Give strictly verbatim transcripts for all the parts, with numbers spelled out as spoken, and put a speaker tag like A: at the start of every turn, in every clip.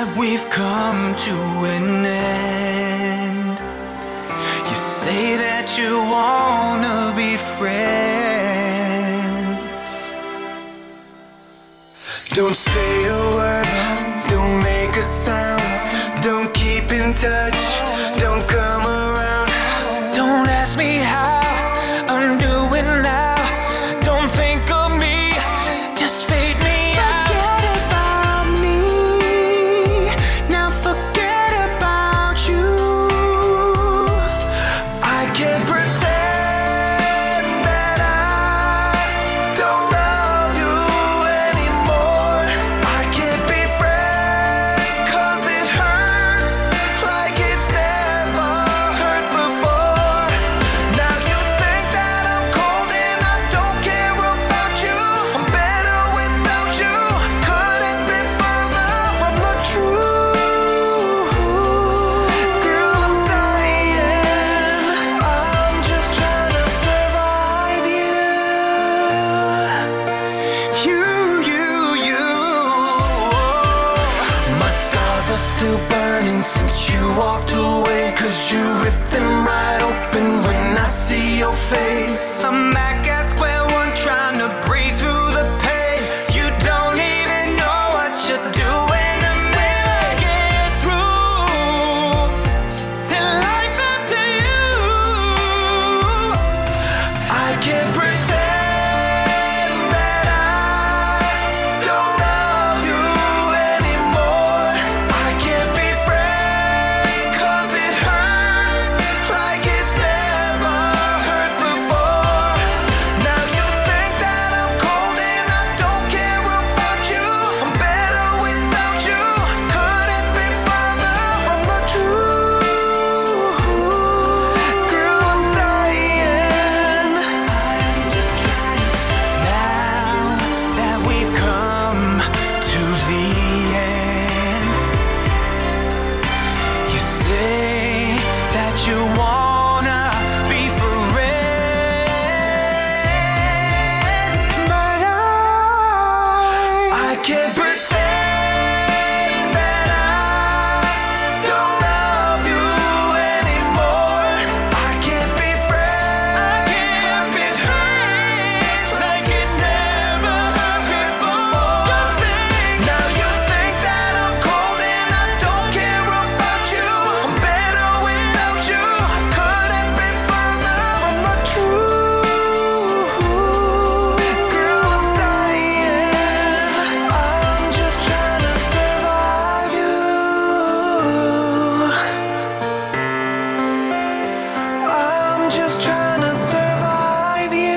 A: that we've come to an end. You say that you wanna be friends. Don't say a word, don't make a sound, don't keep in touch, don't come around. Don't ask me how I'm doing now. Don't think of me, just fade me out. Forget about me, now forget about you. I can't pretend that I don't love you anymore. I can't be friends, cause it hurts like it's never hurt before. Now you think that I'm cold and I don't care about you. I'm better without you. Couldn't be further from the truth. Girl, I'm dying. I'm just trying to survive you. You, you, you. My scars are still burning since you walked away. Cause you ripped them right open when I see your face. I'm back at square one trying to breathe through the pain. You don't even know what you're doing to make it through to life after you. I can't pretend that I don't love you anymore. I can't be friends, cause it hurts like it's never hurt before. Now you think that I'm cold and I don't care about you. I'm better without you. Couldn't be further from the truth. Girl, I'm dying. Now that we've come to the end, you say that you wanna be friends, but I, I can't pretend that I don't love you anymore. I can't be friends, cause it hurts like it never hurt before. Now you think that I'm cold and I don't care about you. I'm better without you. Couldn't be further from the truth. Girl, I'm dying. I'm just trying to survive you. I'm just trying to survive you.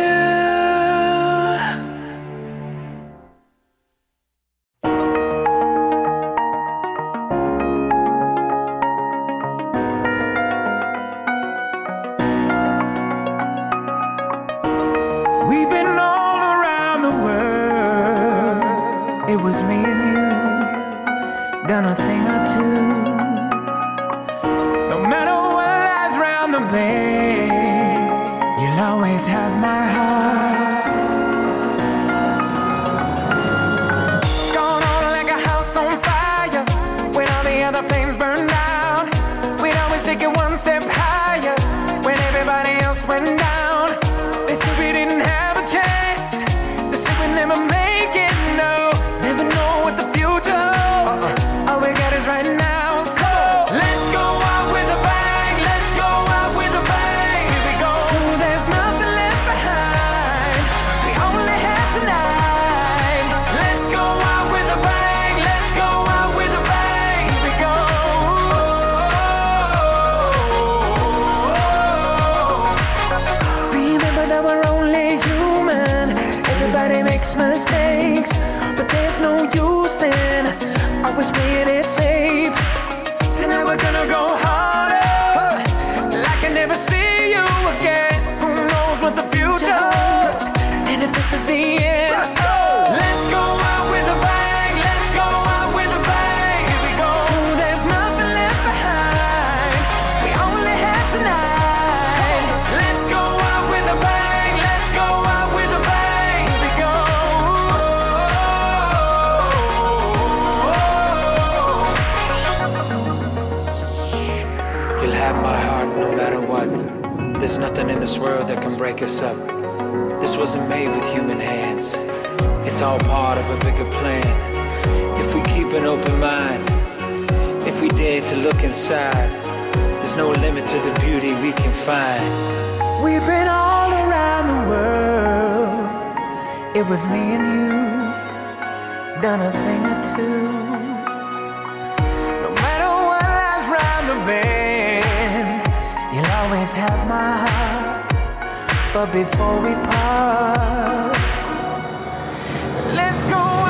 A: We've been all around the world. It was me and you, done a thing or two. No matter what lies round the bend, you'll always have my heart. Gone on like a house on fire. When all the other flames burn down, we'd always take it one step higher. When everybody else went down, they said we didn't have a chance. They said we'd never make it, no. Never know what the future holds. All we got is right now. So let's go out with a bang. Let's go out with a bang. Here we go. So there's nothing left behind. We only have tonight. Let's go out with a bang. Let's go out with a bang. Here we go. Remember that we're only human. Everybody makes mistakes, but there's no use in always playing it safe. Tonight we're gonna go harder, like I never see you again. Who knows what the future holds? And if this is the end, let's go. Let's go out with a bang. Let's go out with a bang. Here we go. So there's nothing left behind. We only have tonight. Let's go out with a bang. Let's go out with a bang. Here we go. in my heart no matter what. There's nothing in this world that can break us up. This wasn't made with human hands. It's all part of a bigger plan. If we keep an open mind, if we dare to look inside, there's no limit to the beauty we can find. We've been all around the world. It was me and you, done a thing or two. No matter what lies round the bend, you'll always have my heart. But before we part, let's go